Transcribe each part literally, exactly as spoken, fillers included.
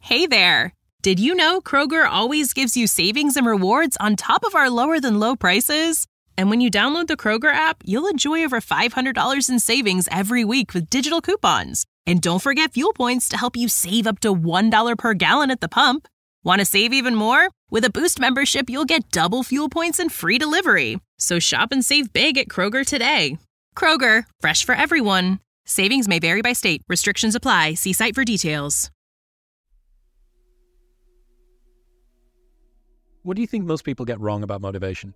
Hey there! Did you know Kroger always gives you savings and rewards on top of our lower-than-low prices? And when you download the Kroger app, you'll enjoy over five hundred dollars in savings every week with digital coupons. And don't forget fuel points to help you save up to one dollar per gallon at the pump. Want to save even more? With a Boost membership, you'll get double fuel points and free delivery. So shop and save big at Kroger today. Kroger, fresh for everyone. Savings may vary by state. Restrictions apply. See site for details. What do you think most people get wrong about motivation?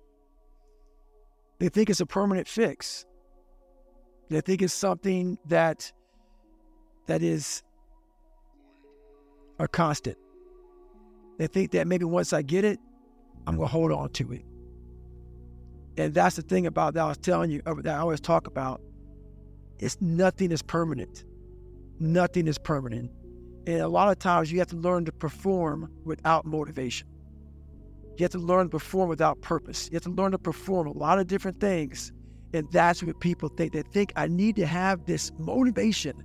They think it's a permanent fix. They think it's something that that is a constant. They think that maybe once I get it, I'm going to hold on to it. And that's the thing about that I was telling you, that I always talk about. It's nothing is permanent. Nothing is permanent. And a lot of times you have to learn to perform without motivation. You have to learn to perform without purpose. You have to learn to perform a lot of different things. And that's what people think. They think I need to have this motivation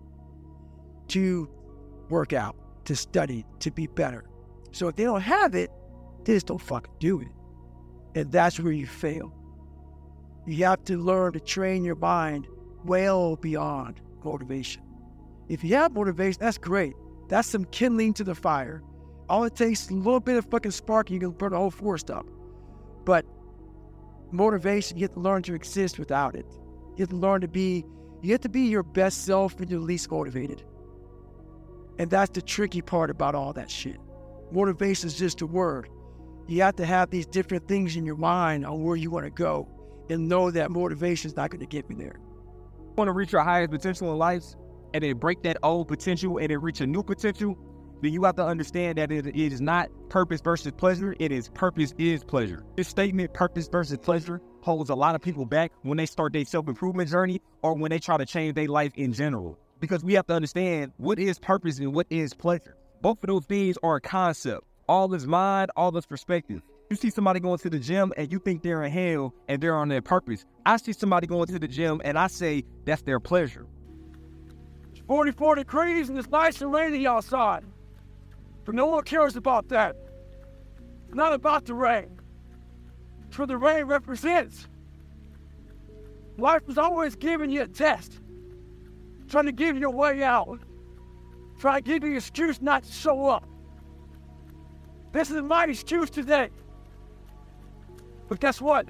to work out, to study, to be better. So if they don't have it, they just don't fucking do it. And that's where you fail. You have to learn to train your mind well beyond motivation. If you have motivation, that's great. That's some kindling to the fire. All it takes is a little bit of fucking spark and you can burn the whole forest up. But motivation, you have to learn to exist without it. You have to learn to be, you have to be your best self when you're least motivated. And that's the tricky part about all that shit. Motivation is just a word. You have to have these different things in your mind on where you want to go and know that motivation is not going to get you there. You want to reach your highest potential in life and then break that old potential and then reach a new potential, then you have to understand that it, it is not purpose versus pleasure. It is purpose is pleasure. This statement, purpose versus pleasure, holds a lot of people back when they start their self-improvement journey or when they try to change their life in general. Because we have to understand what is purpose and what is pleasure. Both of those things are a concept. All is mind, all is perspective. You see somebody going to the gym and you think they're in hell and they're on their purpose. I see somebody going to the gym and I say that's their pleasure. It's forty-four degrees and it's nice and rainy outside. But no one cares about that. It's not about the rain. It's what the rain represents. Life is always giving you a test. Trying to give you a way out. Trying to give you an excuse not to show up. This is my excuse today. But guess what?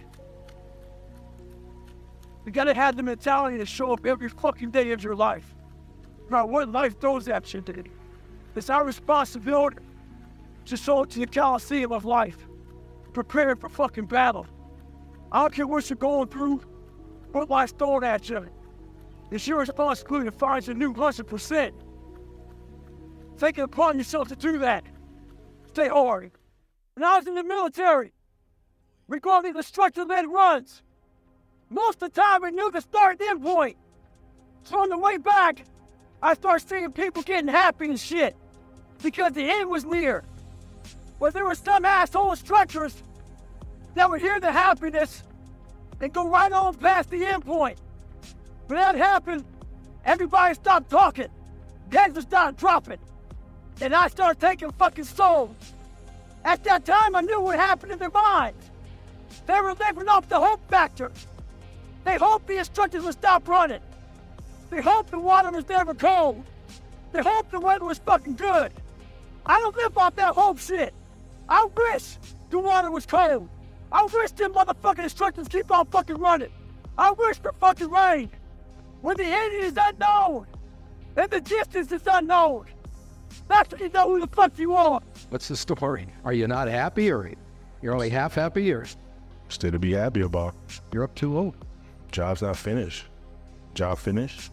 You gotta have the mentality to show up every fucking day of your life. No matter what life throws at you today. It's our responsibility to show up to the Coliseum of life. Preparing for fucking battle. I don't care what you're going through, what life's throwing at you. It's your responsibility to find your new one hundred percent. Take it upon yourself to do that. Stay hard. When I was in the military, we call these the structure-led runs. Most of the time, we knew the start and end point. So on the way back, I started seeing people getting happy and shit because the end was near. But there were some asshole instructors that would hear the happiness and go right on past the end point. When that happened, everybody stopped talking. Heads started dropping. And I started taking fucking souls. At that time, I knew what happened in their minds. They were living off the hope factor. They hoped the instructors would stop running. They hoped the water was never cold. They hoped the weather was fucking good. I don't live off that hope shit. I wish the water was cold. I wish them motherfucking instructors keep on fucking running. I wish for fucking rain. When the end is unknown and the distance is unknown, that's when you know who the fuck you are. What's the story? Are you not happy, or you're only half happy, or? Still to be happy about. You're up too old. Job's not finished. Job finished?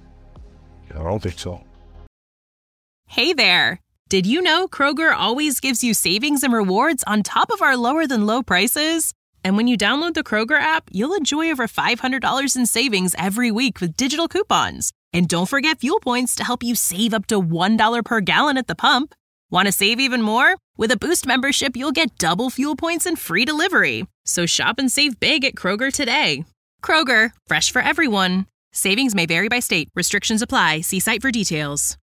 I don't think so. Hey there! Did you know Kroger always gives you savings and rewards on top of our lower-than-low prices? And when you download the Kroger app, you'll enjoy over five hundred dollars in savings every week with digital coupons. And don't forget fuel points to help you save up to one dollar per gallon at the pump. Want to save even more? With a Boost membership, you'll get double fuel points and free delivery. So shop and save big at Kroger today. Kroger, fresh for everyone. Savings may vary by state. Restrictions apply. See site for details.